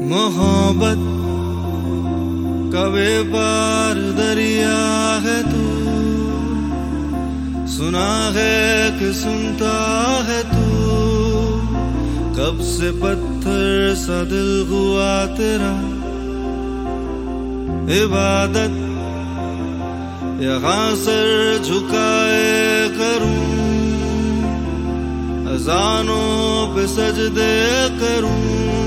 मोहब्बत का बेपार दरिया है तू, सुना है कि सुनता है तू। कब से पत्थर सा दिल हुआ तेरा, इबादत यहाँ सर झुकाए करूं, अज़ानों पे सजदे करूं।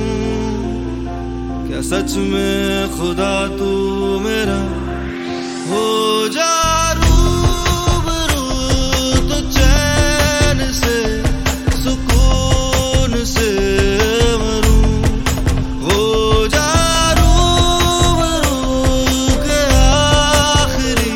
क्या सच में खुदा तू मेरा हो जा रूबरू, तो चैन से सुकून से मरूं। हो जा रूबरू के आखिरी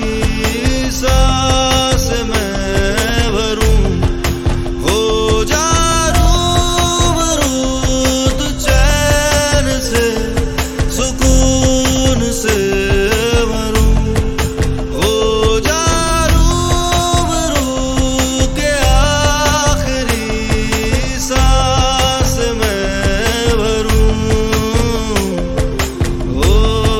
सांस मैं भरूं। हो जा रूबरू तो चैन से सुकून से मरूं। हो जा रूबरू के आखिरी सांस मैं भरूं। ओ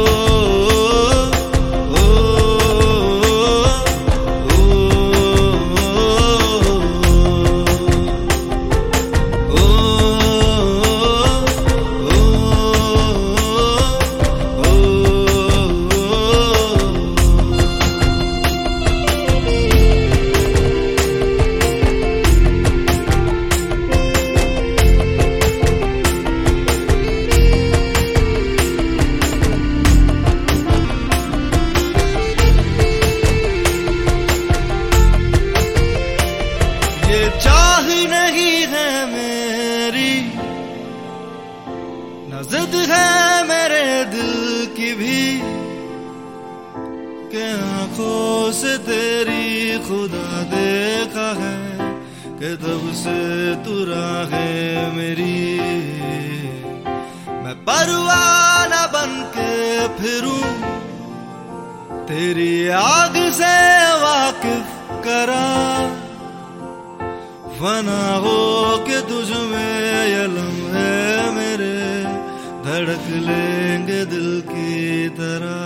ये चाह नहीं है मेरी, न जिद है मेरे दिल की भी, कि आंखों से तेरी खुदा देखा है, कि तब से तू राहें मेरी। मैं परवाना बन के फिरूं, तेरी आग से वाकिफ करा, फना हो के तुझ में ये लम्हे मेरे धड़क लेंगे दिल की तरह।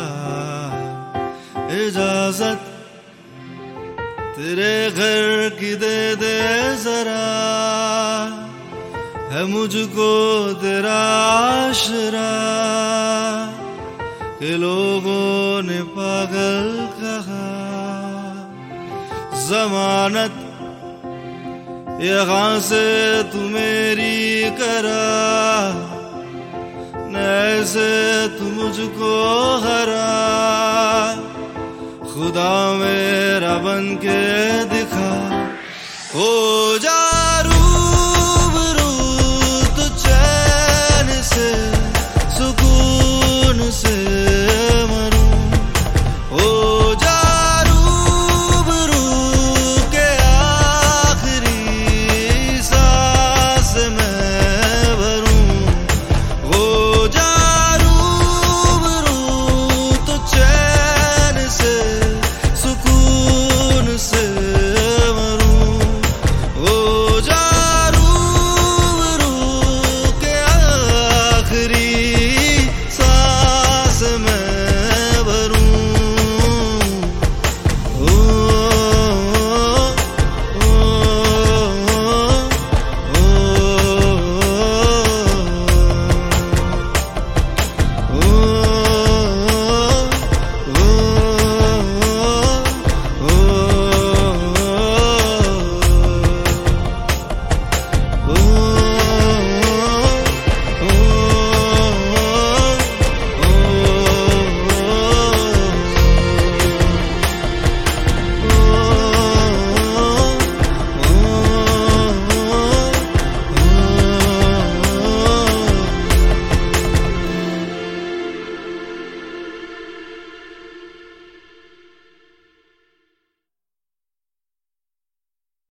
इजाजत तेरे घर की दे दे जरा, है मुझको तेरा आशरा, कि लोगों ने पागल कहा। जमानत यहाँ से तू मेरी करा, ऐसे तू मुझको हरा। खुदा मेरा बन के दिखा, हो